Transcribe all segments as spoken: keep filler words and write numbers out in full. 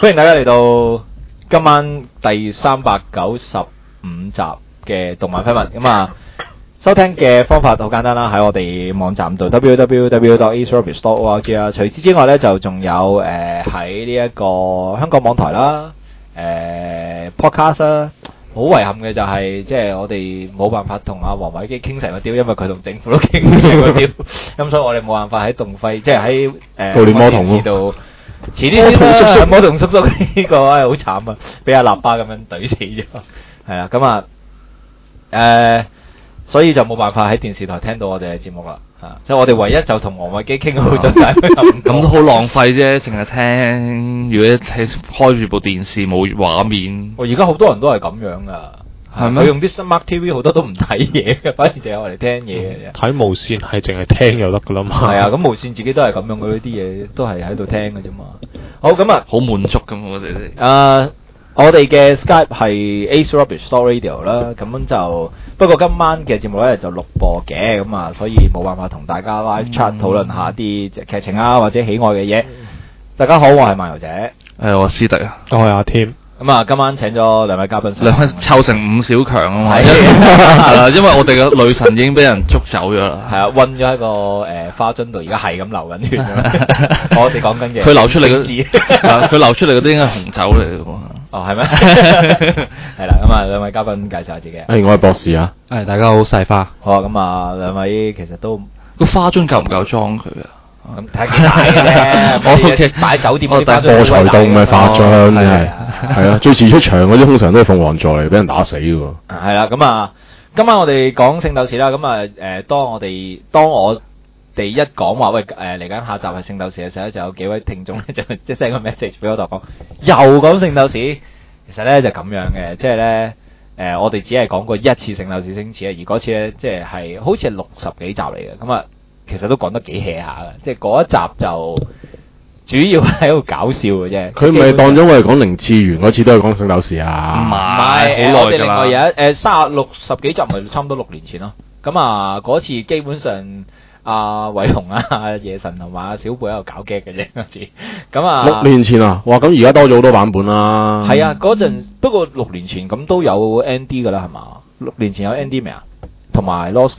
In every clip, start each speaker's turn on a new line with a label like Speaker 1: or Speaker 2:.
Speaker 1: 歡迎大家嚟到今晚第三百九十五集嘅動漫緋聞。咁啊，收聽嘅方法好簡單啦，喺我哋網站度 double-u double-u double-u dot ace rubbish dot org 啊。除此之外咧，就仲有誒喺呢一個香港網台啦，誒、呃、podcast 啦。好遺憾嘅就係、是，即係我哋冇辦法同阿黃偉基傾成個雕，因為佢同政府都傾成個雕，咁所以我哋冇辦法喺動費，即係喺誒
Speaker 2: 悼念魔童
Speaker 1: 度。遲啲先啦，魔童叔叔呢個唉好慘啊，俾阿臘巴咁樣懟死咗，係啦，咁啊誒，所以就冇辦法喺電視台聽到我哋嘅節目啦，嚇，即係我哋唯一就同黃偉基傾好咗，但係
Speaker 3: 咁都好浪費啫，淨係聽。如果睇開住部電視冇畫面，
Speaker 1: 我而家好多人都係咁樣噶。係咪？佢用啲 Smart T V 好多都唔睇嘢嘅，反而淨係我哋聽嘢嘅啫。
Speaker 2: 睇無線係淨係聽就得噶啦嘛。
Speaker 1: 係啊，咁無線自己都係咁樣嘅，呢啲嘢都係喺度聽嘅啫嘛。好，咁啊，
Speaker 3: 好滿足咁我哋哋。
Speaker 1: 啊，我哋嘅 Skype 係 Ace Rubbish Store Radio 啦，咁樣就不過今晚嘅節目咧就錄播嘅，咁啊，所以冇辦法同大家 live chat 討論下啲即係劇情啊或者喜愛嘅嘢。大家好，我係漫遊者。
Speaker 3: 誒，我係師弟啊。
Speaker 2: 我係阿添。
Speaker 1: 咁啊，今晚請咗兩位嘉賓，
Speaker 3: 兩位湊成五小強啊嘛，係啦，因為我哋嘅女神已經俾人捉走咗啦，
Speaker 1: 係啊，韞咗喺個誒花樽度，而家係咁流緊血。我哋講緊嘅，
Speaker 3: 佢流出嚟嘅，佢流出嚟嗰啲應該係紅酒嚟嘅喎。
Speaker 1: 哦，係咩？係啦，咁啊，兩位嘉賓介紹下自己。
Speaker 2: 誒，我係博士啊。
Speaker 4: 誒，大家好，細花。
Speaker 1: 好啊，咁啊，兩位其實都
Speaker 3: 個花樽夠唔夠裝佢啊？
Speaker 1: 咁睇幾大嘅啫，我哋擺酒店嗰啲花樽
Speaker 2: 博彩洞咪花樽係係啊，最遲出場嗰啲通常都係鳳凰座嚟，俾人打死嘅喎。
Speaker 1: 係啦，咁啊，今晚我哋講聖鬥士啦，咁啊誒，當我哋當我哋一講話喂誒嚟緊下集係聖鬥士嘅時候咧，就有幾位聽眾咧就即係 send 個 message 俾我度講，又講聖鬥士，其實咧就咁樣嘅，即係咧誒我哋只係講過一次聖鬥士星矢啊，而嗰次咧即係係好似係六十幾集嚟嘅，咁啊。其實都講得幾 hea 下嘅，即係嗰一集就主要係喺度搞笑嘅啫。
Speaker 2: 佢咪當咗我哋講零次元嗰次都係講聖鬥士啊？
Speaker 3: 唔
Speaker 1: 係，
Speaker 3: 好耐㗎啦。
Speaker 1: 我哋另外有一誒三十六十幾集，咪差唔多六年前咯。咁啊，嗰次基本上阿偉雄啊、夜神同埋阿小貝喺度搞 gag 嘅啫嗰次。咁啊，
Speaker 2: 六年前啊，哇！咁而家多咗好多版本啦。
Speaker 1: 係啊，嗰陣不過六年前咁都有 N D 㗎啦，係嘛？六年前有 N D 未啊？同埋 Lost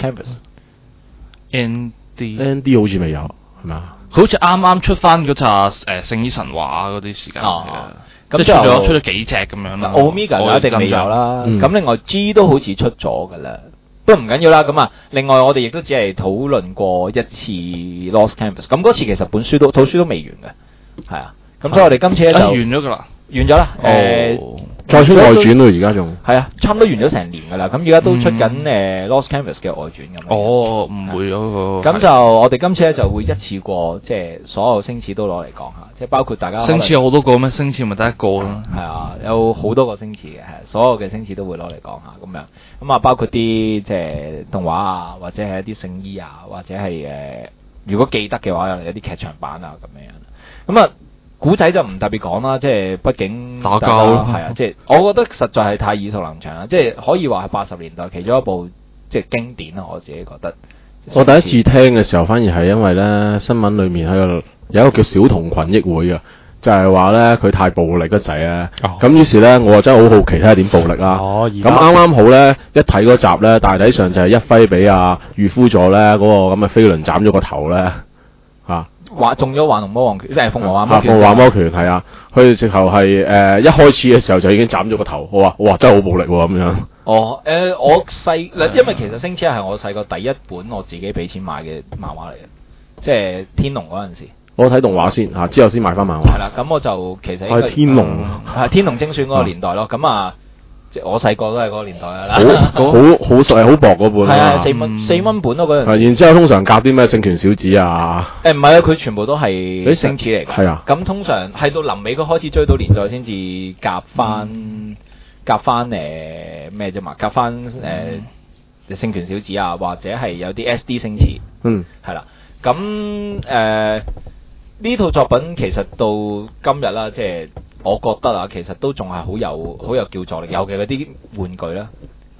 Speaker 1: Canvas。N
Speaker 2: N D 好似未有，係咪啊？
Speaker 3: 好似啱啱出翻嗰扎誒聖衣神話嗰啲時間嘅，咁出咗出咗幾隻咁樣啦。
Speaker 1: Omega 一定未有啦，咁另外 G 都好似出咗噶啦，不過唔緊要啦。咁啊，另外我哋亦都只係討論過一次 Lost Canvas，咁嗰次其實本書都套書都未完嘅，係啊。咁所以我哋今次咧就
Speaker 3: 完咗噶啦，
Speaker 1: 完咗啦。誒。
Speaker 2: 再出外傳咯，而家仲
Speaker 1: 係啊，差唔多完咗成年噶啦。咁而家都出緊誒、嗯、Lost Canvas 嘅外傳咁。
Speaker 3: 哦，唔會嗰個。
Speaker 1: 咁就我哋今次咧就會一次過，即係所有星矢都攞嚟講下，即係包括大家。
Speaker 3: 星矢有好多個咩？星矢咪得一個咯。
Speaker 1: 係啊，有好多個星矢嘅，係所有嘅星矢都會攞嚟講下咁樣。咁啊，包括啲即係動畫啊，或者係一啲聖衣啊，或者係誒、呃，如果記得嘅話，有啲劇場版啊咁樣。咁啊。古仔就唔特別講啦，即係畢竟
Speaker 3: 打交
Speaker 1: 係啊，即係我覺得實在係太耳熟能詳啦，即係可以話係八十年代其中一部即係經典啦，我自己覺得。
Speaker 2: 我第一次聽嘅時候，反而係因為咧新聞裏面喺個有一個叫小童群益會嘅，就係話咧佢太暴力得滯咧，咁、哦、於是咧我真係好好奇睇下點暴力啦。咁啱啱好咧一睇嗰集咧，大體上就係一揮俾阿御夫座咧嗰、那個咁嘅飛輪斬咗個頭咧。
Speaker 1: 話中咗幻龍魔王拳，即係鳳凰幻魔拳。
Speaker 2: 鳳凰幻魔拳係啊，佢直頭係誒一開始嘅時候就已經斬咗個頭。我話哇真係好暴力喎咁樣。
Speaker 1: 哦，誒、呃、我細，因為其實星矢係我細個第一本我自己俾錢買嘅漫畫嚟嘅，即係天龍嗰陣時。我
Speaker 2: 睇動畫先嚇，之後先買翻漫畫。
Speaker 1: 係啦，咁我就其實應該係
Speaker 2: 天龍，
Speaker 1: 係、嗯、天龍精選嗰個年代咯。咁、嗯、啊。即係我細個都係嗰個年代㗎啦，
Speaker 2: 好好好細好薄嗰本，
Speaker 1: 係啊，四蚊四蚊本咯嗰陣。
Speaker 2: 係，然之後通常夾啲咩聖拳小子啊？
Speaker 1: 誒唔係啊，佢全部都係星矢嚟㗎。係啊，咁通常係到臨尾佢開始追到連載先至夾翻夾翻誒咩啫嘛，夾翻誒聖拳小子啊，或者係有啲 S D 星矢。嗯，係啦，咁誒呢套作品其實到今日啦，即係。我覺得啊，其實都仲係好有好有叫座力，尤其嗰啲玩具啦，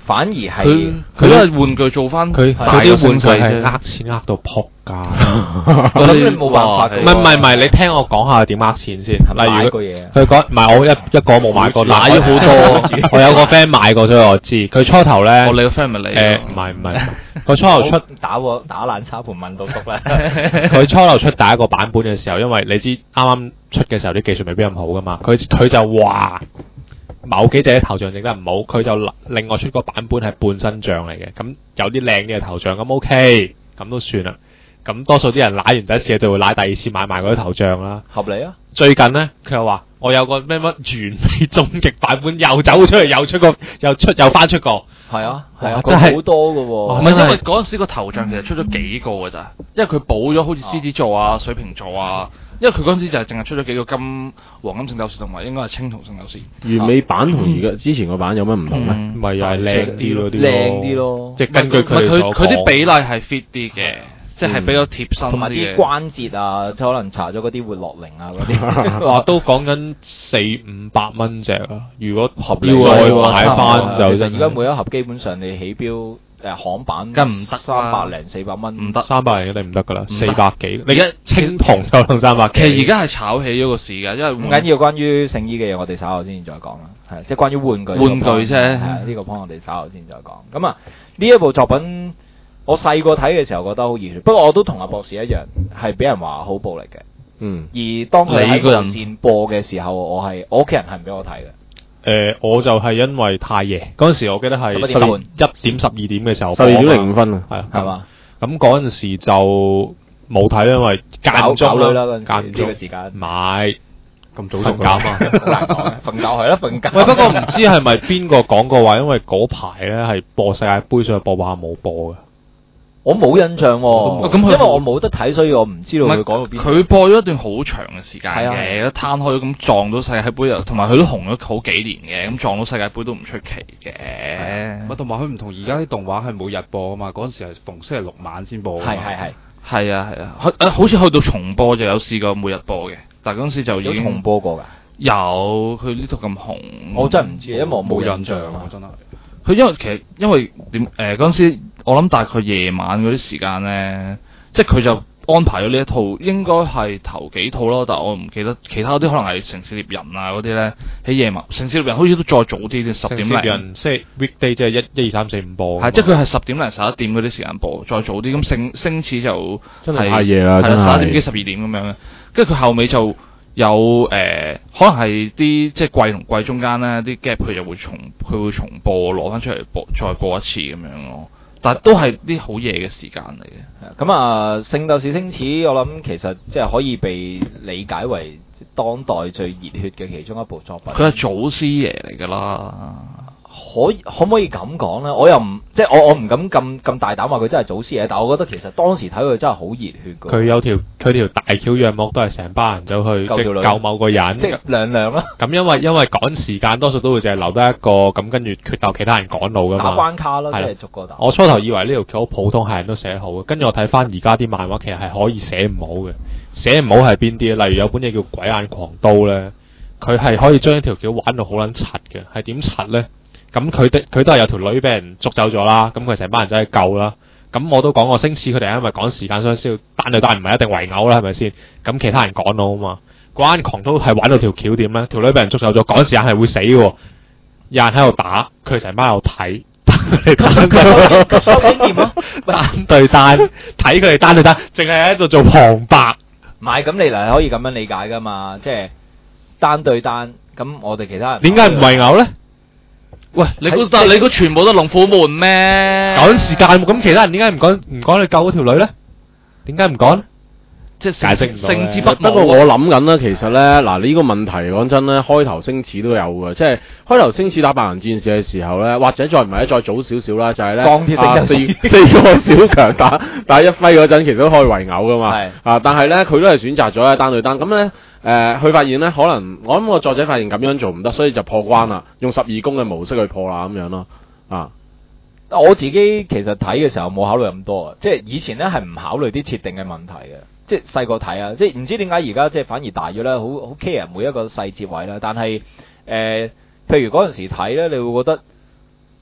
Speaker 1: 反而係
Speaker 3: 佢都係玩具做翻
Speaker 4: 佢
Speaker 3: 大嘅
Speaker 4: 啲玩具係
Speaker 3: 啫
Speaker 4: 呃錢呃到撲街。
Speaker 1: 咁你冇辦法。
Speaker 4: 唔係唔係唔係，你聽我講下點呃錢先。例如
Speaker 1: 買過嘢，
Speaker 4: 佢講唔係我一一個冇買過，
Speaker 3: 買咗好多。
Speaker 4: 我有個 friend 買過，所以我知。佢初頭咧，
Speaker 3: 我你個 friend 咪你？
Speaker 4: 誒唔係唔係，佢初頭出
Speaker 1: 打喎打爛沙盤問到篤啦。
Speaker 4: 佢初頭出第一個版本嘅時候，因為你知啱啱出嘅時候啲技術未必咁好噶嘛，佢佢就話某幾隻頭像整得唔好，佢就另外出個版本係半身像嚟嘅，咁有啲靚嘅頭像，咁 OK，咁都算啦。咁多數啲人舐完第一次就會舐第二次買埋嗰啲頭像啦。
Speaker 1: 合理啊！
Speaker 4: 最近咧，佢又話我有個咩乜完美終極版本又走出嚟，又出個又出又翻出過。
Speaker 1: 係啊係啊，
Speaker 4: 真係
Speaker 1: 好多㗎喎。
Speaker 3: 唔係因為嗰陣時個頭像其實出咗幾個㗎咋，因為佢補咗好似獅子座啊、水瓶座啊。因為佢嗰陣時就係淨係出咗幾個金黃金聖鬥士同埋應該係青銅聖鬥士。
Speaker 2: 完美版同而家之前個版有乜唔同咧？
Speaker 4: 咪又係靚啲咯，
Speaker 1: 靚啲咯。
Speaker 4: 即係根據佢
Speaker 3: 佢佢啲比例係 fit 啲嘅，即係比較貼身啲嘅。
Speaker 1: 同埋啲關節啊，即係可能搽咗嗰啲活絡靈啊嗰啲。
Speaker 4: 話都講緊四五百蚊隻啊！如果
Speaker 1: 合理
Speaker 4: 要再買翻就
Speaker 1: 其實而家每一盒基本上你起標。誒行版
Speaker 3: 梗唔得，
Speaker 1: 三百零四百蚊
Speaker 3: 唔得，
Speaker 4: 三百零一定唔得噶啦，四百幾。你而家青銅就同三百幾。
Speaker 3: 其實而家係炒起咗個市㗎，因為
Speaker 1: 唔緊要。關於聖衣嘅嘢，我哋稍後先再講啦。係即係關於玩具。
Speaker 3: 玩具啫。係
Speaker 1: 呢個 point 我哋稍後先再講。咁啊，呢一部作品我細個睇嘅時候覺得好熱血，不過我都同阿博士一樣係俾人話好暴力嘅。
Speaker 2: 嗯。
Speaker 1: 而當佢喺無線播嘅時候，我係我屋企人係唔俾我睇嘅。
Speaker 4: 誒、呃，我就係因為太夜，嗰陣時我記得係十一點十二點嘅時候，
Speaker 2: 十二點零五分啊，
Speaker 4: 係啊，
Speaker 1: 係嘛？
Speaker 4: 咁嗰陣時就冇睇，因為間中
Speaker 1: 啦，間
Speaker 4: 唔中
Speaker 1: 嘅時間，
Speaker 4: 買咁早瞓覺嘛，
Speaker 1: 好難講，瞓覺係啦，瞓覺。
Speaker 4: 喂，不過唔知係咪邊個講過話，因為嗰排咧係播世界盃，所以播播下冇播嘅。
Speaker 1: 我冇印象喎，咁因為我冇得睇，所以我唔知道佢講到邊。
Speaker 3: 佢播咗一段好長嘅時間嘅，
Speaker 1: 係啊，
Speaker 3: 攤開咁撞到世界盃又，同埋佢都紅咗好幾年嘅，咁撞到世界盃都唔出奇嘅。
Speaker 5: 咪同埋佢唔同而家啲動畫係每日播啊嘛，嗰陣時係逢星期六晚先播。
Speaker 1: 係係係。
Speaker 3: 係啊係啊，誒好似去到重播就有試過每日播嘅，但係嗰陣時就已經
Speaker 1: 有重播過㗎。
Speaker 3: 有，佢呢套咁紅，
Speaker 1: 我真係唔知，因為我冇印象
Speaker 5: 啊，真係。
Speaker 3: 佢因為其實因為點誒嗰陣時，我諗大概夜晚嗰啲時間咧，即係佢就安排咗呢一套，應該係頭幾套咯，但係我唔記得其他啲可能係城市獵人啊嗰啲咧，喺夜晚城市獵人好似都再早啲啲，十點零。城市獵人
Speaker 4: 即係 weekday 即係一一二三四五播。
Speaker 3: 係即係佢係十點零十一點嗰啲時間播，再早啲咁星星矢就
Speaker 2: 真係太夜啦，
Speaker 3: 係啦十一點幾十二點咁樣，跟住佢後尾就。有誒、呃，可能係啲即係季同季中間咧，啲 gap 佢就會重，佢會重播攞翻出嚟播，再播一次咁樣咯。但係都係啲好夜嘅時間嚟嘅。
Speaker 1: 咁啊，《聖鬥士星矢》我諗其實即係可以被理解為當代最熱血嘅其中一部作品。
Speaker 3: 佢係祖師爺嚟㗎啦。
Speaker 1: 可可唔可以咁講咧？我又唔即係我我唔敢咁咁大膽話佢真係祖師爺，但係我覺得其實當時睇佢真係好熱血㗎。佢
Speaker 4: 有條佢條大橋約莫都係成班人走去即係救某個人，
Speaker 1: 即係亮亮啦。
Speaker 4: 咁因為因為趕時間，多數都會淨係留得一個，咁跟住決鬥其他人趕路㗎嘛。
Speaker 1: 打關卡咯，即係逐個打。
Speaker 4: 我初頭以為呢條橋好普通，係人都寫好嘅，跟住我睇翻而家啲漫畫，其實係可以寫唔好嘅。寫唔好係邊啲？例如有本嘢叫《鬼眼狂刀》咧，佢係可以將呢條橋玩到好撚柒嘅，係點柒咧？咁佢的佢都係有條女俾人捉走咗啦，咁佢成班人走去救啦。咁我都講過星矢佢哋因為趕時間所以先要單對單，唔係一定圍毆啦，係咪先？咁其他人趕到啊嘛。嗰間狂刀係玩到條橋點咧？條女俾人捉走咗，趕時間係會死嘅。有人喺度打，佢成班喺度睇。
Speaker 1: 收經驗咯，
Speaker 4: 單對單睇佢哋單對單，淨係喺度做旁白。
Speaker 1: 唔係咁，你嚟可以咁樣理解噶嘛？即係單對單，咁我哋其他人
Speaker 4: 點解唔圍毆咧？
Speaker 3: 喂，你估得你估全部都龍虎門咩？
Speaker 4: 趕時間咁，其他人點解唔趕唔趕去救嗰條女咧？點解唔趕？
Speaker 3: 即係
Speaker 4: 解釋唔到。
Speaker 3: 勝之不武。
Speaker 2: 不過我諗緊啦，其實咧嗱呢、呢個問題講真咧，開頭星矢都有嘅，即係開頭星矢打白銀戰士嘅時候咧，或者再唔係咧再早少少啦，就係咧
Speaker 1: 鋼鐵聖
Speaker 2: 四四個小強打打一揮嗰陣，其實都可以圍毆噶嘛。
Speaker 1: 係
Speaker 2: 啊，但係咧佢都係選擇咗單對單咁咧。誒，佢、呃、發現咧，可能我諗個作者發現咁樣做唔得，所以就破關啦，用十二宮嘅模式去破啦，咁樣咯。啊，
Speaker 1: 我自己其實睇嘅時候冇考慮咁多啊，即係以前咧係唔考慮啲設定嘅問題嘅，即係細個睇啊，即係唔知點解而家即係反而大咗咧，好好 care 每一個細節位啦。但係誒、呃，譬如嗰陣時睇咧，你會覺得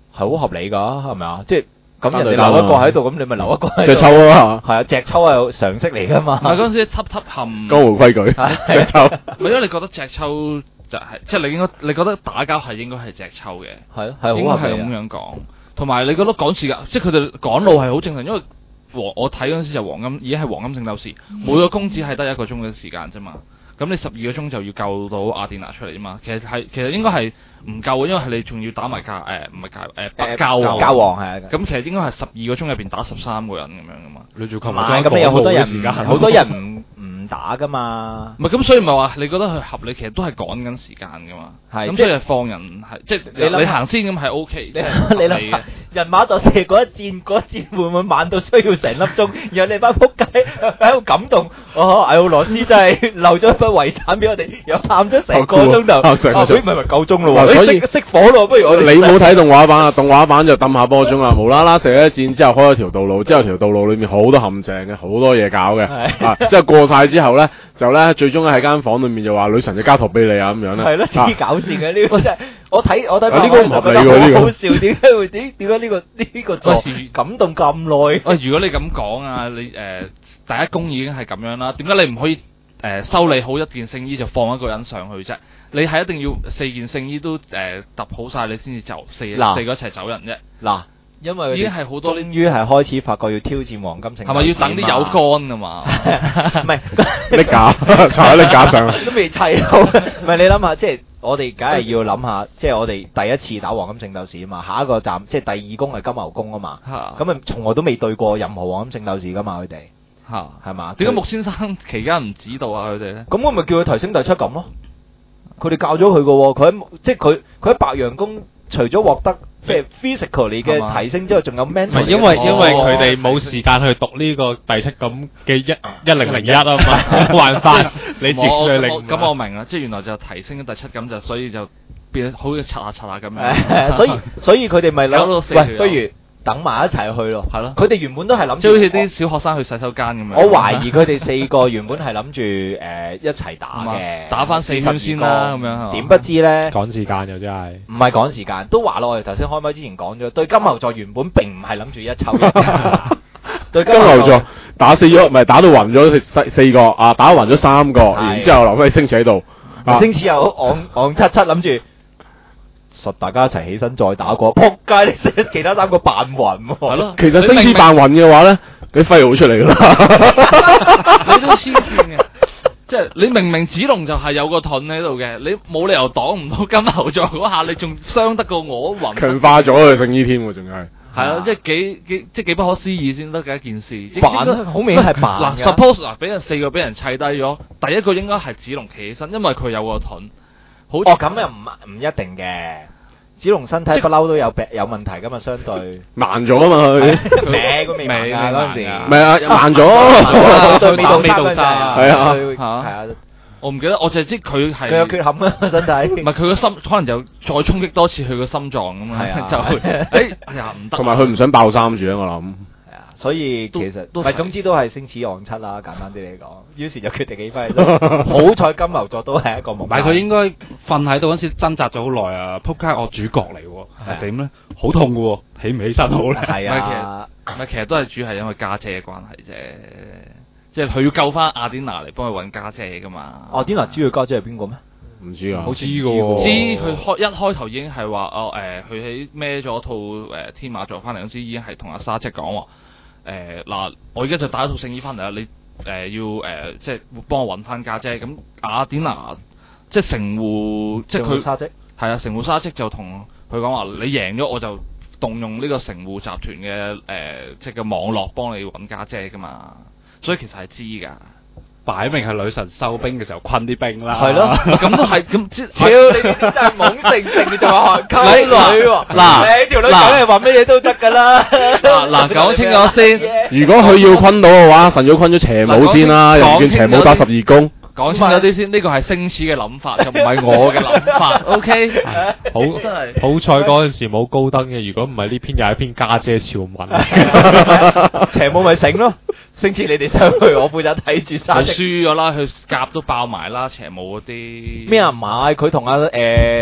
Speaker 1: 係好合理㗎，係咪啊？即係咁人哋
Speaker 2: 三對單
Speaker 1: 留一個喺度，咁你咪留一個喺度。
Speaker 2: 隻抽啊，
Speaker 1: 係啊，隻抽係常識嚟㗎嘛。
Speaker 3: 唔係嗰陣時輯輯冚，
Speaker 2: 江湖規矩，隻抽。
Speaker 3: 唔係因為你覺得隻抽就係、即係你應該你覺得打交係應該係隻抽嘅，
Speaker 1: 係咯，係
Speaker 3: 應該係
Speaker 1: 好合理啊
Speaker 3: 咁樣講。同埋你覺得趕時間，即係佢哋趕路係好正常，因為黃我睇嗰陣時就黃金已經係黃金聖鬥士，每個公子係得一個鐘嘅時間啫嘛。咁你十二個鐘就要救到阿典娜出嚟啫嘛。其實係其實應該係唔夠嘅，因為係你仲要打埋教誒唔係教誒白教王。
Speaker 1: 教王係啊。
Speaker 3: 咁其實應該係十二個鐘入邊打十三個人咁樣噶嘛。
Speaker 5: 你做
Speaker 1: 同埋咁你有好多人唔好多人唔唔打噶嘛。
Speaker 3: 唔係咁，所以咪話你覺得佢合理，其實都係趕緊時間噶嘛。
Speaker 1: 係
Speaker 3: 咁所以係放人係即係
Speaker 1: 你諗
Speaker 3: 你行先咁係 O K。
Speaker 1: 你你諗下人馬座射嗰一戰，嗰一戰會唔會慢到需要成粒鐘？然後你班仆街喺度感動，哦，艾奧羅斯真係留咗一筆遺產俾我哋，又喊咗成個鐘頭。
Speaker 2: 啊成個鐘
Speaker 1: 唔係唔係夠鐘咯喎，
Speaker 2: 所以
Speaker 1: 熄熄火咯，不如我哋
Speaker 2: 你冇睇動畫版啊？動畫版就抌下波鐘啊，無啦啦射一箭之後開咗條道路，之後條道路裏面好多陷阱嘅，好多嘢搞嘅。啊，即係過晒之後咧，就咧最終喺間房裏面就話女神就交託俾你啊咁樣咧。
Speaker 1: 係咯，黐搞線嘅呢個真係，我睇我睇
Speaker 2: 呢個唔合理喎呢個
Speaker 1: 好好笑，點解會點點解呢個呢個作感動咁耐？
Speaker 3: 喂，如果你咁講啊，你誒、呃、第一宮已經係咁樣啦，點解你唔可以誒、呃、修理好一件聖衣就放一個人上去啫？你係一定要四件聖衣都誒揼好晒，你先至走四
Speaker 1: 嗱
Speaker 3: 四個一齊走人啫。
Speaker 1: 嗱，因為
Speaker 3: 已經係好多
Speaker 1: 終於係開始發覺要挑戰黃金聖鬥士
Speaker 3: 係咪要等啲有乾㗎嘛？
Speaker 1: 唔係
Speaker 2: 拎架，坐喺拎架上去。
Speaker 1: 都未砌好。唔係你諗下，即係我哋梗係要諗下，即係我哋第一次打黃金聖鬥士啊嘛，下一個站即係第二宮係金牛宮啊嘛。
Speaker 3: 嚇
Speaker 1: 咁啊，從來都未對過任何黃金聖鬥士噶嘛，佢哋
Speaker 3: 嚇
Speaker 1: 係嘛？
Speaker 3: 點解木先生期間唔指導啊佢哋咧？
Speaker 1: 咁我咪叫佢提升第七感咯。佢哋教咗佢嘅喎，佢喺即係佢佢喺白羊宮，除咗獲得即係 physically 嘅提升之後，仲有 mental
Speaker 4: 唔係因為因為佢哋冇時間去讀呢個第七咁嘅一一零零一啊嘛，冇辦法，你接
Speaker 3: 我
Speaker 4: 最零。
Speaker 3: 我咁我明啦，即係原來就提升咗第七感就，所以就變好似刷下刷下咁樣。
Speaker 1: 所以所以佢哋咪
Speaker 3: 搞到
Speaker 1: 諗，喂，
Speaker 3: 四條友
Speaker 1: 不如等埋一齊去咯。
Speaker 3: 係咯
Speaker 1: 佢哋原本都係諗住
Speaker 3: 即係好似啲小學生去洗手間咁樣。
Speaker 1: 我懷疑佢哋四個原本係諗住誒一齊打嘅，
Speaker 3: 打返四圈先啦咁樣係嘛
Speaker 1: 點不知咧？
Speaker 4: 趕時間又真係。
Speaker 1: 唔係趕時間，都話咯，我哋頭先開麥之前講咗，對金牛座原本並唔係諗住一抽一㗎。對
Speaker 2: 金牛座打死咗，唔係打到暈咗四四個啊，打暈咗三個，然之後留翻星矢喺度。啊
Speaker 1: 星矢又昂昂七七諗住。實大家一齊起身再打過，撲街！你死其他三個扮暈喎。
Speaker 3: 係咯，
Speaker 2: 其實星矢扮暈嘅話咧，你揮好出嚟㗎啦。
Speaker 3: 你都黐線嘅，即係你明明子龍就係有個盾喺度嘅，你冇理由擋唔到金牛座嗰下，你仲傷得過我暈。
Speaker 2: 強化咗佢聖衣添喎，仲係。
Speaker 3: 係啊，即係幾幾即係幾不可思議先得嘅一件事。
Speaker 1: 扮得好明顯係扮
Speaker 3: 嗱
Speaker 1: 㗎。
Speaker 3: ，suppose 嗱，俾人四個俾人砌低咗，第一個應該係子龍企起身，因為佢有個盾。好
Speaker 1: 哦，咁又唔唔一定嘅。子龍身體不嬲都有病有問題噶嘛，相對
Speaker 2: 慢咗啊嘛佢。
Speaker 1: 歪佢未慢㗎嗰陣時。
Speaker 2: 唔係啊，慢咗。
Speaker 1: 對未到
Speaker 5: 未到
Speaker 1: 三
Speaker 5: 三
Speaker 2: 係啊
Speaker 1: 係啊，
Speaker 3: 我唔記得，我就係知佢係
Speaker 1: 佢有缺陷啊身體。
Speaker 3: 唔係佢個心，可能就再衝擊多次佢個心臟咁
Speaker 1: 係啊
Speaker 3: 樣，就誒哎呀唔得。
Speaker 2: 同埋佢唔想爆三住啊，我諗。
Speaker 1: 係啊，所以其實
Speaker 3: 都
Speaker 1: 唔係總之都係星矢昂七啦，簡單啲嚟講。於是就決定起翻。好彩金牛座都係一個夢。
Speaker 5: 唔係佢應該瞓喺度嗰陣時掙扎咗好耐啊！撲街，我主角嚟喎，係點咧？好痛嘅喎，起唔起身好咧？
Speaker 1: 係啊，
Speaker 3: 唔係其實都係主要係因為家姐嘅關係啫，即係佢要救翻阿典娜嚟幫佢揾家姐噶嘛。
Speaker 1: 阿典娜知佢家姐係邊個咩？
Speaker 2: 唔知啊。
Speaker 1: 好似
Speaker 4: 知嘅喎
Speaker 3: 知佢開一開頭已經係話哦誒，佢喺孭咗套誒天馬座翻嚟嗰陣時已經係同阿沙姐講話誒嗱，我而家就帶一套聖衣翻嚟啦，你。誒、呃、要誒、呃、即係幫我揾翻家姐，咁雅典娜即係城戶，即係佢
Speaker 1: 沙織
Speaker 3: 係啊，城戶沙織就同佢講話，你贏咗我就動用呢個城戶集團嘅誒、呃、即係嘅網絡幫你揾家姐噶嘛，所以其實係知㗎。
Speaker 5: 擺明係女神收兵嘅時候困啲兵啦，
Speaker 1: 係咯，
Speaker 3: 咁都係咁即
Speaker 1: 屌你真係懵盛盛就話溝女喎，
Speaker 3: 嗱
Speaker 1: 你條女梗係話乜嘢都得㗎啦。
Speaker 3: 嗱嗱講清楚先，
Speaker 2: 如果佢要昆到嘅話，神要昆咗邪武先啦，又唔見邪武打十二宮。
Speaker 3: 講清楚啲先，呢個係星矢嘅諗法，就唔係我嘅諗法。O K，
Speaker 4: 好
Speaker 3: 真係
Speaker 4: 好彩嗰陣時冇高登嘅，如果唔係呢篇又係一篇家姐潮文。
Speaker 1: 邪武咪醒咯，星矢你哋上去，我負責睇住沙
Speaker 3: 佢
Speaker 1: 織。
Speaker 3: 輸咗啦，佢甲都爆埋啦，邪武嗰啲
Speaker 1: 咩啊？唔係佢同阿誒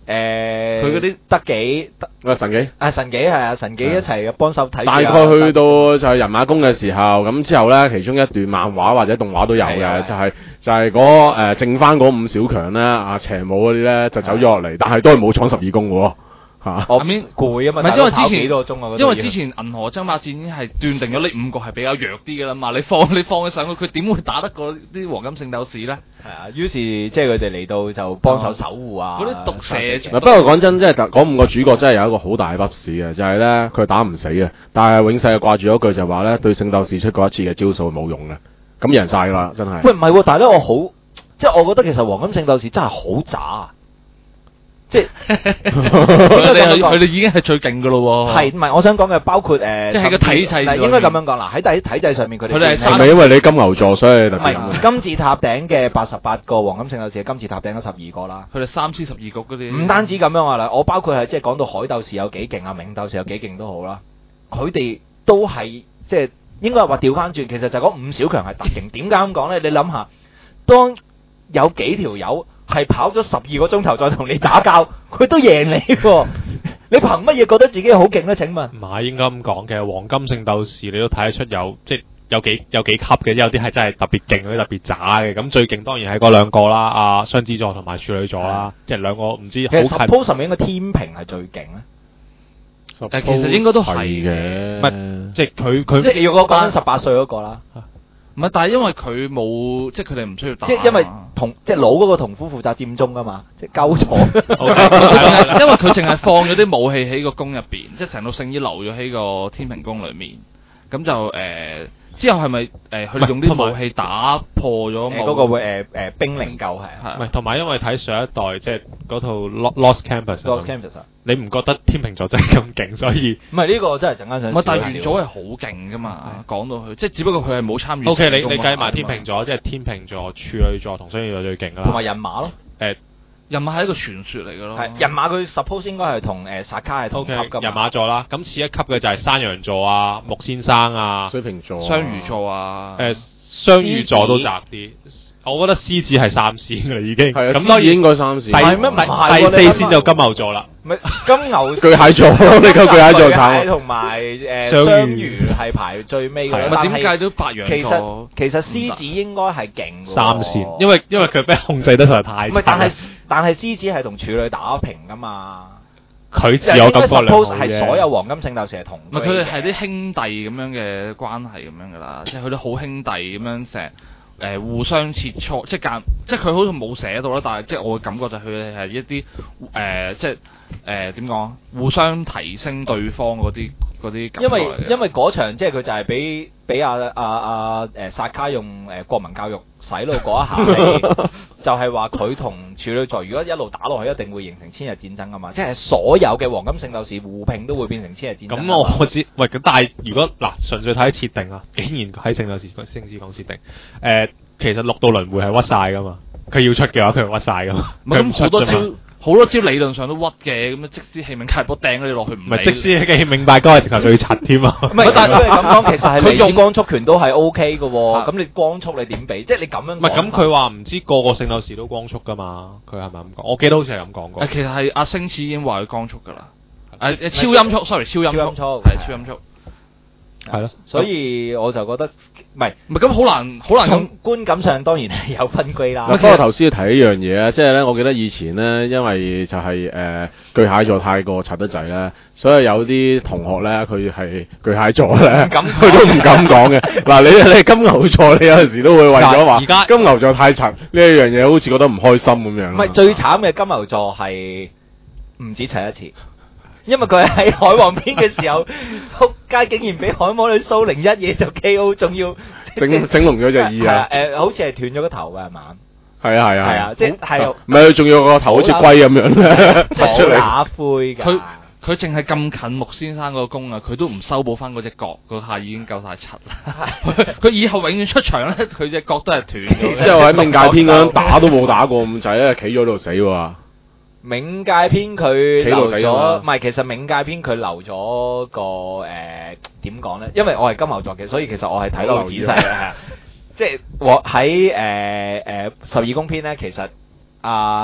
Speaker 1: 誒
Speaker 3: 佢嗰啲
Speaker 1: 德幾德
Speaker 2: 啊神幾
Speaker 1: 啊神幾係啊神幾一齊幫手睇住啊。
Speaker 2: 大概去到就係人馬宮嘅時候，咁之後咧，其中一段漫畫或者動畫都有嘅，就係就係嗰誒剩翻嗰五小強咧，啊邪武嗰啲咧就走咗落嚟，但係都係冇闖十二宮嘅喎。嚇！
Speaker 1: 我邊攰啊嘛，
Speaker 3: 唔係因為之前
Speaker 1: 幾個鐘啊，嗰度
Speaker 3: 因為之前銀河爭霸戰已經係斷定咗呢五個係比較弱啲嘅啦嘛，你放你放佢上去，佢點會打得過啲黃金聖鬥士咧？
Speaker 1: 係啊，於是即係佢哋嚟到就幫手守護啊。
Speaker 3: 嗰啲毒蛇
Speaker 2: 嗱，不過講真，即係嗰五個主角真係有一個好大嘅 buff 嘅，就係咧佢打唔死嘅，但係永世掛住嗰句就話咧對聖鬥士出過一次嘅招數冇用嘅，咁贏晒啦，真係。
Speaker 1: 喂，唔係喎，但係咧我好，即係我覺得其實黃金聖鬥士真係好渣啊！即係
Speaker 3: 佢哋佢哋已經係最勁噶咯喎。
Speaker 1: 係唔係？我想講嘅包括誒，
Speaker 3: 即係個體制
Speaker 1: 嗱，應該咁樣講啦。喺體體制上面，佢哋
Speaker 3: 佢哋係
Speaker 2: 係咪因為你金牛座所以特
Speaker 1: 唔
Speaker 2: 別咁？
Speaker 1: 係金字塔頂嘅八十八個黃金聖鬥士，金字塔頂嗰十二個啦。
Speaker 3: 佢哋三黐十二局嗰啲。
Speaker 1: 唔單止咁樣話啦，我包括係即係講到海鬥士有幾勁啊，冥鬥士有幾勁都好啦。佢哋都係即係應該係話調翻轉，其實就係講五小強係特勁。點解咁講咧？你諗下，當有幾條友係跑咗十二個鐘頭再同你打交，佢都贏你喎。你憑乜嘢覺得自己好勁咧？請問？
Speaker 4: 唔係應該咁講嘅，黃金聖鬥士你都睇得出有即係有幾有幾級嘅，有啲係真係特別勁，有啲特別渣嘅。咁最勁當然係嗰兩個啦，阿雙子座同埋處女座啦，即係兩個唔知好
Speaker 1: 其實
Speaker 4: 近。
Speaker 1: suppose 上面應該天平係最勁咧。
Speaker 3: 但其實應該都係
Speaker 2: 嘅，
Speaker 4: 唔係即係佢佢
Speaker 1: 即係要我講緊十八歲嗰個啦。
Speaker 3: 唔係，但係因為佢冇，即係佢哋唔需要打。
Speaker 1: 即係因為同即係老嗰個同夫負責佔中噶嘛，即係鳩錯。
Speaker 3: 因為佢淨係放咗啲武器喺個宮入邊，即係成套聖衣留咗喺個天平宮裏面。咁就誒、呃、之後係咪誒佢哋用啲武器打破咗
Speaker 1: 誒嗰個會誒誒冰靈救係啊？
Speaker 4: 唔係同埋因為睇上一代即係嗰套 Lost Campus。
Speaker 1: Lost Campus
Speaker 4: 你唔覺得天秤座真係咁勁，所以
Speaker 1: 唔係呢個真係陣間想。
Speaker 3: 唔係，但係元祖係好勁噶嘛，講到佢即係只不過佢係冇參與。
Speaker 4: O K，你你計埋天秤座，即係天秤座、處女座同雙魚座最勁啦。
Speaker 1: 同埋人馬咯。
Speaker 4: 誒，
Speaker 3: 人馬係一個傳說嚟㗎咯。
Speaker 1: 係人馬佢 suppose 應該係同誒薩卡係同級㗎嘛。
Speaker 4: 人馬座啦，咁次一級嘅就係山羊座啊、木先生啊、
Speaker 2: 水瓶座、
Speaker 3: 雙魚座啊。
Speaker 4: 誒，雙魚座都窄啲。我覺得獅子係三線㗎啦，已經。
Speaker 2: 係啊，
Speaker 4: 咁當然
Speaker 2: 應該三線。
Speaker 1: 係咩？唔係
Speaker 4: 第四線就金牛座啦。
Speaker 1: 唔係金牛
Speaker 2: 巨蟹座咯，你個巨蟹座慘。
Speaker 1: 同埋誒
Speaker 4: 雙
Speaker 1: 雙魚係排最尾嘅。
Speaker 3: 唔係點解都白羊
Speaker 1: 其實
Speaker 3: 座？
Speaker 1: 其實獅子應該係勁喎。
Speaker 4: 三線，因為因為佢俾控制得實在太差。
Speaker 1: 唔係，但係但係獅子係同處女打平㗎嘛。
Speaker 4: 佢自有感覺良好嘅。
Speaker 1: 係所有黃金聖鬥士係同。
Speaker 3: 唔係佢哋係啲兄弟咁樣嘅關係咁樣㗎啦，即係佢哋好兄弟咁樣成。誒、呃、互相切磋，即係間，即係佢好似冇寫到啦，但係即係我嘅感覺就係佢哋係一啲誒、呃，即係誒點講，互相提升對方嗰啲嗰啲感覺嚟嘅。因為因為嗰場即係佢就係俾俾阿阿阿誒薩卡用誒國民教育洗腦嗰一下，就係話佢同處女座如果一路打落去，一定會形成千日戰爭㗎嘛，即係所有嘅黃金聖鬥士互拼都會變成千日戰爭。
Speaker 4: 咁我知，喂，咁但係如果嗱純粹睇設定啊，竟然喺聖鬥士星之講設定，誒、呃。其實六道輪迴係屈晒噶嘛，佢要出嘅話佢係屈晒噶嘛。
Speaker 3: 咁好多招好多招理論上都屈嘅，咁樣即使氣冥界波掟咗你落去唔
Speaker 4: 係，即使氣冥界哥係直頭最柒添啊。
Speaker 1: 唔係，但係佢係咁講，其實係佢用光速拳都係 O K 嘅喎。咁你光速你點比？即係你咁樣。
Speaker 4: 唔係咁，佢話唔知個個聖鬥士都光速噶嘛？佢係咪咁講？我記得好似係咁講過。
Speaker 3: 其實係阿星矢已經話佢光速㗎啦。誒超音速 ，sorry， 超音速，係超音速。
Speaker 4: 係咯，
Speaker 1: 所以我就覺得唔係
Speaker 3: 唔係咁好難，好難
Speaker 1: 從觀感上當然係有分居啦。
Speaker 2: 不過頭先要提一樣嘢啊，即係咧，我記得以前咧，因為就係、是、誒、呃、巨蟹座太過柒得滯咧，所以有啲同學咧，佢係巨蟹座咧，佢都唔敢講嘅。嗱，你你金牛座，你有陣時都會為咗話，而家金牛座太柒呢一樣嘢，好似覺得唔開心咁樣。
Speaker 1: 唔係最慘嘅金牛座係唔止柒一次。因為佢喺海王篇嘅時候，仆街竟然俾海魔女蘇玲一嘢就 K O， 仲要
Speaker 2: 整整聾咗隻耳啊！
Speaker 1: 誒，好似係斷咗個頭嘅係嘛？
Speaker 2: 係啊係啊
Speaker 1: 係啊，即係
Speaker 2: 唔係佢仲要個頭好似龜咁樣咧，突出嚟。
Speaker 1: 打灰㗎。
Speaker 3: 佢佢淨係咁近木先生個宮啊，佢都唔修補翻嗰隻角，嗰下已經夠晒柒啦。佢以後永遠出場咧，佢隻角都係斷咗。
Speaker 2: 之後喺冥界篇嗰陣打都冇打過咁滯咧，企咗度死喎。
Speaker 1: 冥界篇佢留咗，唔係其實冥界篇佢留咗個誒點講咧？因為我係金牛座嘅，所以其實我係睇到好仔細嘅。即係我喺誒誒十二宮篇咧，其實阿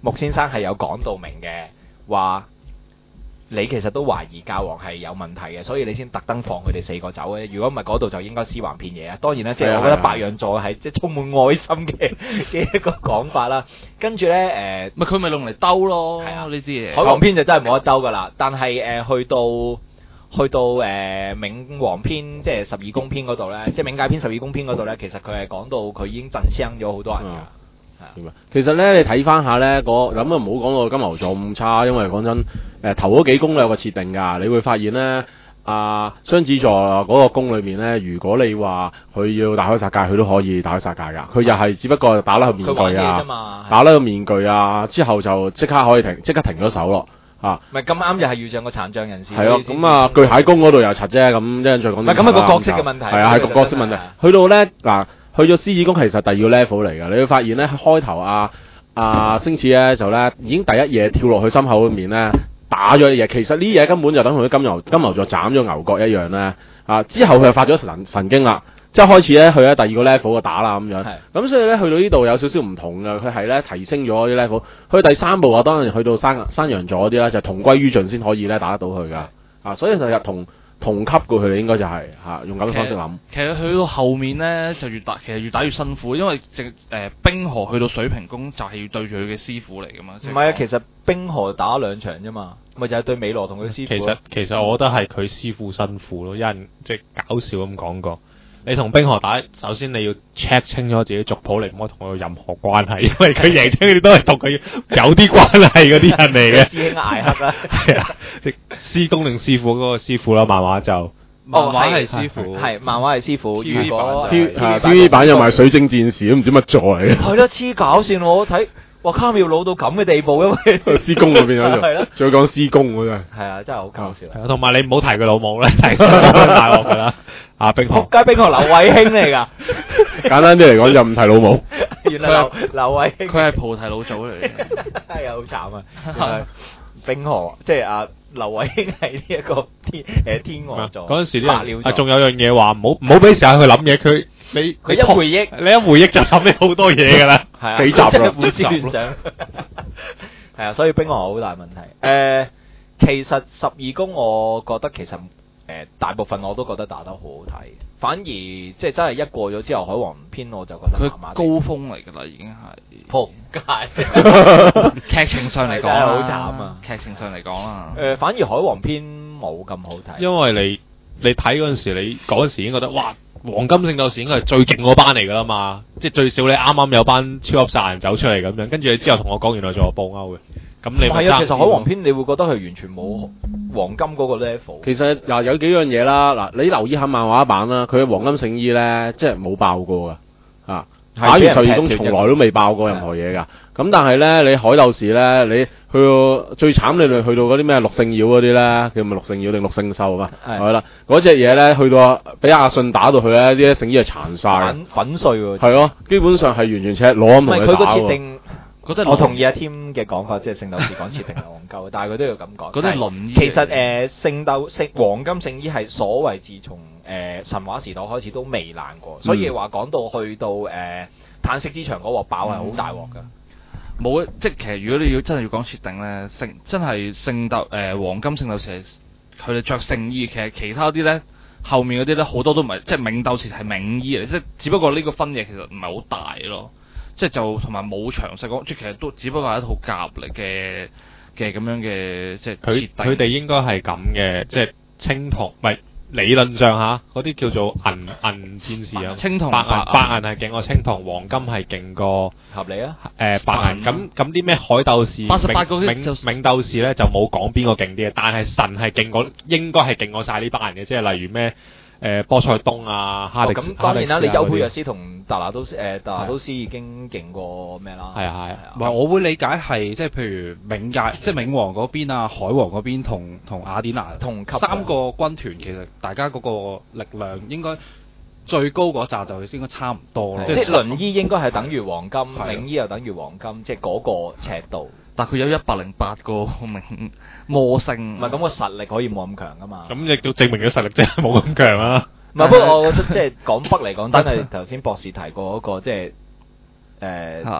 Speaker 1: 木先生係有講到明嘅，話你其實都懷疑教皇係有問題嘅，所以你先特登放佢哋四個走嘅。如果唔係嗰度就應該屍橫遍野啊。當然啦，即係我覺得白羊座係即係充滿愛心嘅嘅一個講法啦。跟住咧誒，
Speaker 3: 咪佢咪用嚟兜咯，
Speaker 1: 係啊
Speaker 3: 呢啲嘢。
Speaker 1: 海王篇就真係冇得兜噶啦，但係誒、呃、去到去到誒、呃、冥王篇，即係十二宮篇嗰度咧，即係冥界篇十二宮篇嗰度咧，其實佢係講到佢已經震傷咗好多人㗎。
Speaker 2: 嗯、其實咧，你睇翻下咧，嗰咁啊唔好講到金牛座咁差，因為講真，誒、呃、頭嗰幾宮有個設定㗎，你會發現咧，啊雙子座嗰個宮裏面咧，如果你話佢要大開殺戒，佢都可以大開殺戒㗎，佢又係只不過打甩個面具啊，打甩個面具啊，之後就即刻可以停，即刻停咗手咯。啊，
Speaker 1: 咪咁啱就係遇上個殘障人士。
Speaker 2: 係咯，咁啊巨蟹宮嗰度又柒啫，咁一陣再講。唔係
Speaker 1: 咁係個角色嘅問題。
Speaker 2: 係啊，係個角色問題。去到咧嗱，去咗獅子宮其實第二個 level 嚟㗎，你會發現咧開頭啊啊星矢咧就咧已經第一嘢跳落去心口裏面咧打咗嘢，其實呢嘢根本就等同於金牛金牛座斬咗牛角一樣咧。啊，之後佢就發咗神神經啦。即係開始咧，去咧第二個 level 就打啦咁樣，咁所以咧去到呢度有少少唔同嘅，佢係咧提升咗啲 level。去第三步啊，當然去到山山羊座嗰啲咧，就同歸於盡先可以咧打得到佢噶，啊，所以就入同同級過佢哋應該就係、是、嚇、啊、用咁嘅方式諗。
Speaker 3: 其實去到後面咧就越打，其實越打越辛苦，因為直誒、呃、冰河去到水瓶宮就係要對住佢嘅師傅嚟噶嘛。唔
Speaker 1: 係啊，其實冰河打兩場啫嘛，咪就係、是、對美羅同佢師傅。
Speaker 4: 其實其實我覺得係佢師傅辛苦咯，有人即係搞笑咁講過。你同冰河打，首先你要 check 清楚自己族譜，你唔可以同佢有任何關係，因為佢贏親嗰啲都係同佢有啲關係嗰啲人嚟嘅。
Speaker 1: 師兄艾克啦，
Speaker 4: 係啊，師公定師傅嗰個師傅啦，漫畫就
Speaker 3: 漫畫係師傅，
Speaker 1: 係漫畫係師傅。如果
Speaker 2: T V 版又賣水晶戰士都唔知乜座嚟嘅。
Speaker 1: 係咯，黐搞線我睇。哇！卡妙老到咁嘅地步，因為
Speaker 2: 師公嗰邊嗰度，係咯，仲要講師公嗰陣，
Speaker 1: 係啊，真係好搞笑。
Speaker 4: 係啊，同埋你唔好提佢老母咧，提佢大鑊㗎啦。啊，冰河，
Speaker 1: 仆街冰河劉慧卿嚟㗎。
Speaker 2: 簡單啲嚟講就唔提老母。
Speaker 1: 原來劉劉慧卿，
Speaker 3: 佢係菩提老祖嚟嘅，
Speaker 1: 係啊，好慘啊！原來冰河即係啊，劉慧卿係呢一個天誒天鵝座。
Speaker 4: 嗰陣時啲人啊，仲有樣嘢話唔好唔好俾時間去諗嘢，佢。你
Speaker 1: 佢一回憶，
Speaker 4: 你一回憶就諗起好多嘢㗎啦，
Speaker 1: 係啊，
Speaker 2: 幾集啦，
Speaker 1: 胡思亂想，係啊，所以冰河好大問題。誒、呃，其實十二宮我覺得其實誒、呃、大部分我都覺得打得好好睇，反而即係真係一過咗之後，海王篇我就覺得麻麻地。
Speaker 3: 高峰嚟㗎啦，已經係
Speaker 1: 撲街。
Speaker 3: 劇情上嚟講
Speaker 1: 好慘啊！
Speaker 3: 劇情上嚟講啦，
Speaker 1: 誒、呃，反而海王篇冇咁好睇，
Speaker 4: 因為你你睇嗰陣時，你嗰陣時已經覺得哇！黃金聖鬥士應該係最勁嗰班嚟㗎啦嘛，即係最少你啱啱有班超級殺人走出嚟咁樣，跟住你之後同我講原來仲有布歐嘅，咁你
Speaker 1: 係啊，其實海王篇你會覺得佢完全冇黃金嗰個 level。
Speaker 2: 其實嗱有幾樣嘢啦，嗱你留意下漫畫版啦，佢嘅黃金聖衣咧，即係冇爆過㗎，啊打完十二宮從來都未爆過任何嘢㗎。咁但係咧，你海鬥士咧，你去到最慘，你去到嗰啲咩六聖妖嗰啲咧，叫咪六聖妖定六聖獸啊？係啦，嗰隻嘢咧，去到俾阿信打到佢咧，啲聖衣係殘晒，
Speaker 1: 粉粉碎喎。係
Speaker 2: 咯，基本上係完全赤裸咁同佢打喎。
Speaker 1: 佢個設定，
Speaker 3: 覺得
Speaker 1: 我同意阿添嘅講法，即係聖鬥士講設定係戇鳩，但係佢都要咁講。
Speaker 3: 嗰啲輪衣。
Speaker 1: 其實誒，聖鬥聖黃金聖衣係所謂自從誒神話時代開始都未爛過，所以話講到去到誒嘆息之場嗰鑊爆係好大鑊㗎。
Speaker 3: 冇啊！即係其實如果你要真係要講設定咧，聖真係聖鬥誒黃金聖鬥士佢哋着聖衣，其實其他啲咧後面嗰啲咧好多都唔係，即係冥鬥士係冥衣嚟，即係只不過呢個分野其實唔係好大咯，即係就同埋冇詳細講，即係其實都只不過係一套夾嚟嘅嘅咁樣嘅即係設定。
Speaker 4: 佢佢哋應該係咁嘅，即係青銅唔係。理論上嚇，嗰啲叫做銀銀戰士啊，
Speaker 3: 青銅
Speaker 4: 白銀白銀係勁過青銅，黃金係勁過
Speaker 1: 合理啊。
Speaker 4: 誒白銀咁咁啲咩海鬥士、
Speaker 3: 八十八個
Speaker 4: 冥冥鬥士咧就冇講邊個勁啲嘅，但係神係勁過，應該係勁過曬呢班人嘅，即係例如咩誒波塞冬啊、哈迪斯。
Speaker 1: 咁當然啦，你優佩約斯同達拿都斯誒達拿都斯已經勁過咩啦？
Speaker 4: 係啊係啊，
Speaker 5: 唔係我會理解係即係譬如冥界，即係冥王嗰邊啊、海王嗰邊同同雅典娜
Speaker 1: 同級
Speaker 5: 三個軍團，其實大家嗰個力量應該最高嗰紮就應該差唔多咯。
Speaker 1: 即係輪衣應該係等於黃金，冥衣又等於黃金，即係嗰個尺度。
Speaker 3: 但佢有一百零八個冥魔星，
Speaker 1: 唔係咁個實力可以冇咁強噶嘛？
Speaker 4: 咁亦都證明咗實力真係冇咁強啊！
Speaker 1: 唔係，不過我覺得即係港北嚟講，真係頭先博士提過嗰個即係誒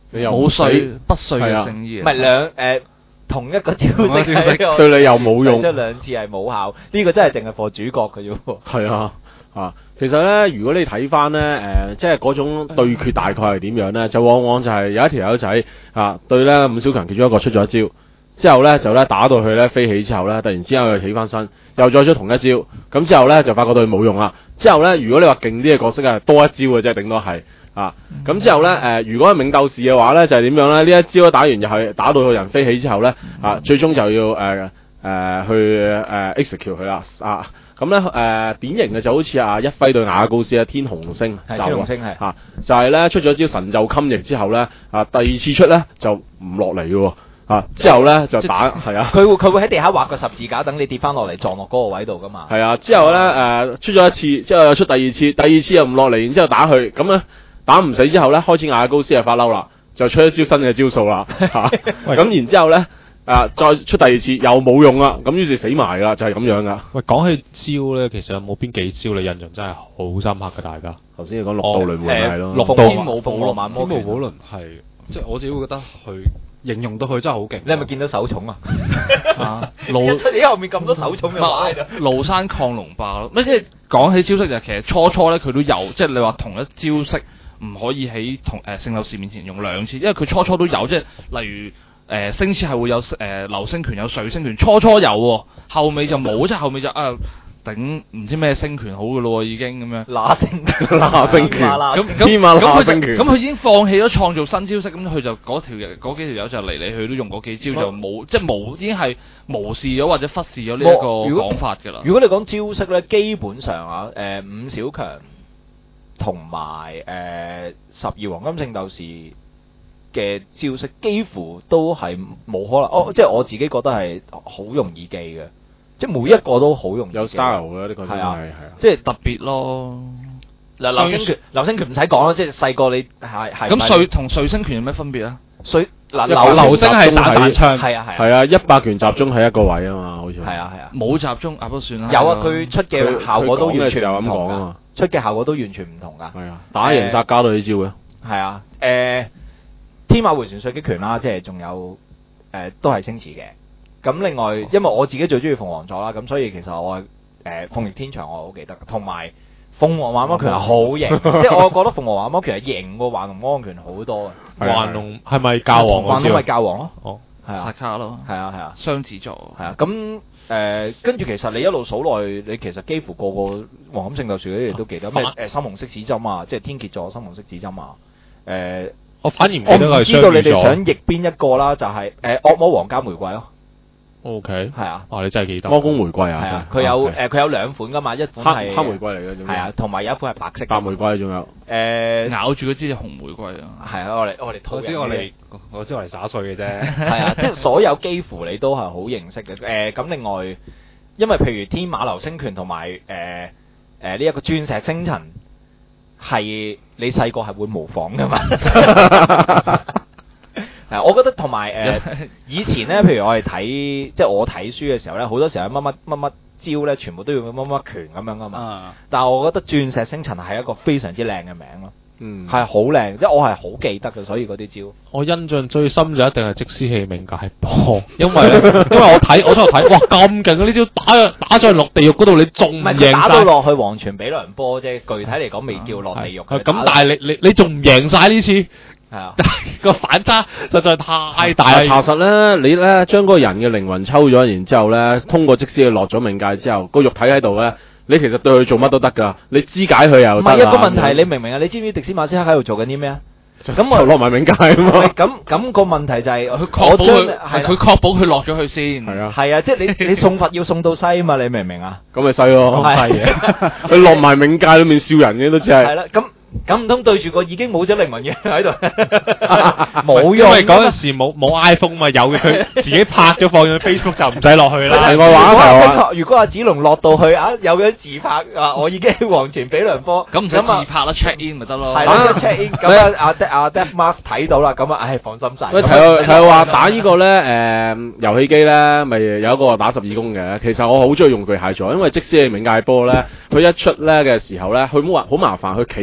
Speaker 2: 你又
Speaker 3: 冇
Speaker 2: 死
Speaker 3: 碎不碎嘅
Speaker 2: 係啊
Speaker 3: 聖衣，
Speaker 1: 唔係兩誒同一個招式係
Speaker 2: 對你又冇用
Speaker 1: 即係兩次係冇效，呢個真係淨係課主角嘅啫喎。
Speaker 2: 係啊。啊，其實咧，如果你睇翻咧，誒、即係嗰種對決大概係點樣咧，就往往就係有一條友仔啊，對咧伍小強其中一個出咗一招，之後咧就咧打到佢咧飛起之後咧，突然之間又起翻身，又再出同一招，咁之後咧就發覺對冇用啦。之後咧，如果你話勁啲嘅角色係多一招嘅啫，頂多係啊。咁之後咧，誒、如果係冥鬥士嘅話咧，就係、點樣咧？呢一招打完又係打到個人飛起之後咧，啊，最終就要誒誒、呃呃、去誒、呃、execute 佢啦啊。咁咧誒典型嘅就好似阿一輝對雅高斯啊，天紅星就
Speaker 1: 係天紅星係
Speaker 2: 啊，就係咧出咗招神咒襟翼之後咧啊，第二次出咧就唔落嚟嘅喎啊，之後咧就打係啊，
Speaker 1: 佢會佢會喺地下畫個十字架，等你跌翻落嚟撞落嗰個位度噶嘛。
Speaker 2: 係啊，之後咧誒出咗一次，之後又出第二次，第二次又唔落嚟，然之後打佢，咁咧打唔死之後咧，開始雅高斯就發嬲啦，就出一招新嘅招數啦嚇，咁然之後咧。啊！再出第二次又冇用啦，咁於是死埋啦，就係、是、咁樣噶。
Speaker 4: 喂，講起招咧，其實有冇邊幾招你印象真係好深刻嘅？大家
Speaker 2: 頭先你講六道輪迴係咯，
Speaker 1: 六道天舞鳳凰萬魔拳
Speaker 5: 天舞寶輪係即係我自己會覺得佢形容到佢真係好勁。
Speaker 1: 你係咪見到手重啊？
Speaker 3: 啊，
Speaker 1: 露出你後面咁多手重嘅話喺度。
Speaker 3: 廬山亢龍霸咯，咩即係講起招式就其實初初咧佢都有，即係你話同一招式唔可以喺同誒聖鬥士面前用兩次，因為佢初初都有，即係例如。誒、呃、星矢係會有誒、呃、流星拳有水星拳，初初有喎，後尾就冇，即係後尾就啊頂唔知咩星拳好嘅咯喎，已經咁樣。
Speaker 1: 嗱星
Speaker 2: 嗱星拳，
Speaker 3: 咁
Speaker 2: 天馬
Speaker 3: 咁佢
Speaker 2: 星拳，
Speaker 3: 咁佢已經放棄咗創造新招式，咁佢就嗰條嗰幾條友就嚟嚟去都用嗰幾招就冇，即係無已經係無視咗或者忽視咗呢一個講法㗎啦。
Speaker 1: 如果你講招式咧，基本上啊，誒、呃、伍小強同埋誒十二黃金聖鬥士嘅招式幾乎都係冇可能，哦，即係我自己覺得係好容易記嘅，即係每一個都好容易記。
Speaker 2: 有 style 嘅呢個係
Speaker 1: 啊
Speaker 2: 係啊，
Speaker 1: 即係
Speaker 3: 特別咯。
Speaker 1: 嗱，流星拳，流星拳唔使講啦，即係細個你係係。
Speaker 3: 咁水同水星拳有咩分別啊？
Speaker 1: 水嗱
Speaker 2: 流
Speaker 1: 流
Speaker 2: 星係散彈
Speaker 1: 槍，係啊係啊。
Speaker 2: 係啊，一百拳集中喺一個位啊嘛，好似。
Speaker 1: 係啊係啊。
Speaker 3: 冇集中啊，都算啦。
Speaker 1: 有啊，佢出嘅效果都完全唔同
Speaker 2: 咁講啊嘛。
Speaker 1: 出嘅效果都完全唔同㗎。
Speaker 2: 係啊，打贏殺加到呢招嘅。
Speaker 1: 係啊，誒。天馬回旋水擊拳啦，即係仲有誒、呃、都係星馳嘅。咁另外，因為我自己最中意鳳凰座啦，咁所以其實我誒、呃、鳳翼天翔我好記得，同埋鳳凰幻魔拳係好型，即係我覺得鳳凰幻魔拳係型過幻龍魔拳好多嘅。
Speaker 4: 幻龍係咪教皇嗰
Speaker 1: 幻龍咪教皇咯？
Speaker 4: 哦，
Speaker 1: 係啊，
Speaker 3: 薩卡咯，
Speaker 1: 係啊係啊，
Speaker 3: 雙子座
Speaker 1: 係啊。咁誒跟住其實你一路數落去，你其實幾乎個個黃金聖鬥士嗰啲嘢都記得，咩誒深紅色指針啊，即係天蠍座深紅色指針啊，誒、呃。
Speaker 4: 我反而唔記得
Speaker 1: 我唔
Speaker 4: 係
Speaker 1: 知道你哋想譯邊一個啦，就係誒惡魔皇家玫瑰咯。
Speaker 4: O K，
Speaker 1: 係啊，
Speaker 4: 哦你真係記得。
Speaker 2: 魔宮玫瑰啊，
Speaker 1: 係啊，佢有誒佢有兩款噶嘛，一款係
Speaker 2: 黑玫瑰嚟嘅，
Speaker 1: 係啊，同埋有一款係白色。
Speaker 2: 白玫瑰仲有
Speaker 1: 誒
Speaker 3: 咬住嗰支紅玫瑰啊。
Speaker 1: 係啊，我哋我哋
Speaker 5: 我知我哋我知我哋耍碎嘅啫。
Speaker 1: 係啊，即係所有幾乎你都係好認識嘅。誒咁另外，因為譬如天馬流星拳同埋誒誒呢一個鑽石星塵。係你細個係會模仿噶嘛？係，我覺得同埋誒以前咧，譬如我哋睇，即係我睇書嘅時候咧，好多時候乜乜乜乜招咧，全部都要乜乜拳咁樣噶嘛。
Speaker 5: 啊、
Speaker 1: 但係我覺得鑽石星塵係一個非常之靚嘅名咯。
Speaker 2: 嗯，
Speaker 1: 係好靚，即係我係好記得嘅，所以嗰啲招。
Speaker 4: 我印象最深就一定係即師氣冥界波，因為咧，因為我睇我喺度睇，哇咁勁啊！呢招打打咗去落地獄嗰度，你仲唔贏晒？
Speaker 1: 打到落去黃泉比良波啫，具體嚟講未叫落地獄。
Speaker 4: 咁、啊、但係你你你仲唔贏晒呢次？
Speaker 1: 係啊，
Speaker 4: 個反差實在太大啦。
Speaker 2: 查實咧，你咧將嗰個人嘅靈魂抽咗，然之後咧通過即師氣落咗冥界之後，個肉體喺度咧。你其實對佢做乜都得㗎，你肢解佢又得。唔係一個問題，你明唔明啊？你知唔知迪斯馬斯克喺度做緊啲咩啊？咁我落埋冥界啊嘛。咁咁個問題就係佢確保佢係佢確保佢落咗去先。係啊，係啊，即係你你送佛要送到西啊嘛，你明唔明啊？咁咪西咯，西嘅。佢落埋冥界裏面笑人嘅都只係。係啦，咁。咁唔通對住個已經冇咗靈魂嘅喺度，冇用。因為嗰陣時冇冇 iPhone 嘛，有嘅佢自己拍咗放咗 Facebook 就唔使落去啦。係我話如果阿子龍落到去啊，有樣自拍啊，我已經喺黃泉比良波，咁唔使自拍啦 ，check in 咪得咯。係啦 ，check in 咁啊，阿阿 Death Mask 睇到啦，咁啊，唉，放心晒。喂，睇睇話打呢個咧，誒遊戲機咧，咪有一個打十二宮嘅。其實我好中意用巨蟹座，因為即使係冥界波咧，佢一出咧嘅時候咧，佢冇話好麻煩，佢企硬。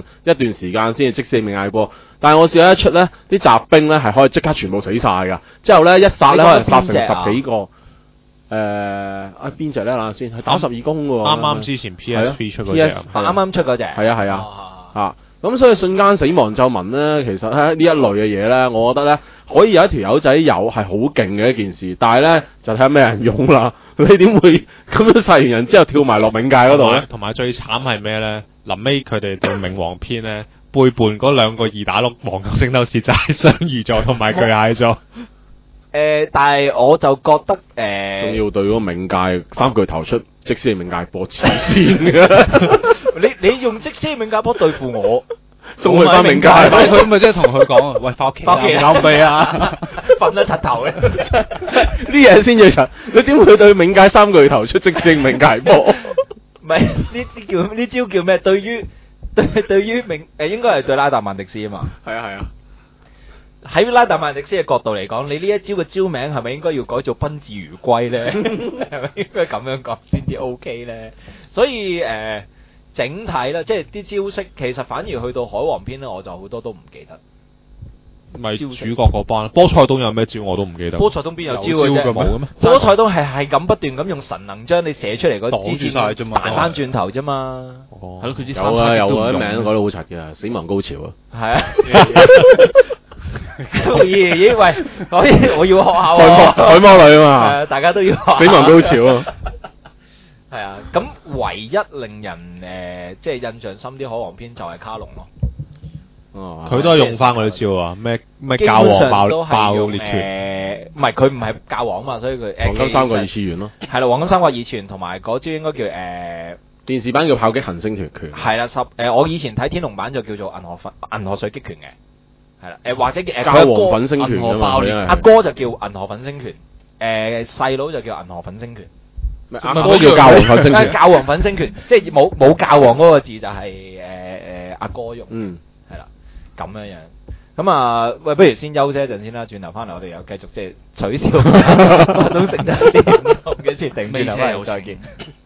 Speaker 2: 一段時間先至即死命嗌波。但係我試咗一出咧，啲雜兵咧係可以即刻全部死晒㗎。之後咧一殺咧可能殺成十幾個。誒啊邊隻咧嗱先，係打十二宮嘅喎。啱
Speaker 4: 啱之前 P S three 出嗰隻，
Speaker 1: 啱啱出嗰隻。
Speaker 2: 係啊係啊啊！咁所以瞬間死亡咒文咧，其實咧呢一類嘅嘢咧，我覺得咧可以有一條友仔有係好勁嘅一件事，但係咧就睇下咩人用啦。你點會咁樣殺完人之後跳埋落冥界嗰度咧？
Speaker 4: 同埋最慘係咩咧？臨尾佢哋對冥王篇咧背叛嗰兩個二打六黃金聖鬥士就係雙魚座同埋巨蟹座。
Speaker 1: 誒，但係我就覺得誒，
Speaker 2: 仲要對嗰個冥界三巨頭出即使冥界波黐線嘅。
Speaker 1: 你你用即使冥界波對付我，
Speaker 2: 送佢翻冥界，
Speaker 5: 佢咪即係同佢講，喂，翻屋企，
Speaker 1: 翻屋企
Speaker 5: 啱未啊？
Speaker 1: 瞓得柒頭嘅，
Speaker 2: 呢嘢先最柒。你點會對冥界三巨頭出即使冥界波？
Speaker 1: 唔係呢啲叫呢招叫咩？對於對對於冥誒，應該係對拉達曼迪斯啊嘛。
Speaker 2: 係啊係啊。
Speaker 1: 喺拉達曼迪斯嘅角度嚟講，你呢一招嘅招名係咪應該要改做賓至如歸咧？係咪應該咁樣講先至 OK 咧？所以誒、呃，整體啦，即係啲招式，其實反而去到海王篇咧，我就好多都唔記得。
Speaker 4: 咪主角嗰班，波塞冬有咩招我都唔記得。
Speaker 1: 波塞冬邊有招
Speaker 4: 嘅
Speaker 1: 啫？
Speaker 4: 冇嘅咩？
Speaker 1: 波塞冬係係咁不斷咁用神能將你射出嚟嗰
Speaker 5: 擋住晒啫嘛，
Speaker 1: 彈翻轉頭啫嘛。
Speaker 5: 哦，係咯，佢啲
Speaker 2: 有啊有啊，啲名都改得好柒嘅，死亡高潮啊。
Speaker 1: 係啊。咦咦喂，我我要學下喎，
Speaker 2: 海魔女啊嘛，
Speaker 1: 誒大家都要學。
Speaker 2: 死亡高潮啊，
Speaker 1: 係啊，咁唯一令人誒即係印象深啲海王篇就係卡龍咯。
Speaker 2: 哦，
Speaker 4: 佢都係用翻嗰啲招啊，咩咩教皇爆爆裂拳，
Speaker 1: 誒唔係佢唔係教皇嘛，所以佢誒
Speaker 2: 黃金三國二次元咯，
Speaker 1: 係啦，黃金三國二次元同埋嗰招應該叫誒
Speaker 2: 電視版叫炮擊行星團拳，
Speaker 1: 係啦十誒我以前睇天龍版就叫做銀河粉銀河水擊拳嘅。係啦，誒或者誒
Speaker 2: 教皇粉星拳啊嘛，
Speaker 1: 阿哥就叫銀河粉星拳，誒細佬就叫銀河粉星拳，
Speaker 2: 阿哥叫教皇粉星拳，
Speaker 1: 教皇粉星拳，即係冇冇教皇嗰個字就係誒誒阿哥用，嗯，係啦，咁樣樣，咁啊喂，不如先休息一陣先啦，轉頭翻嚟我哋又繼續即係取消，都食得先，幾時定轉頭翻嚟再見。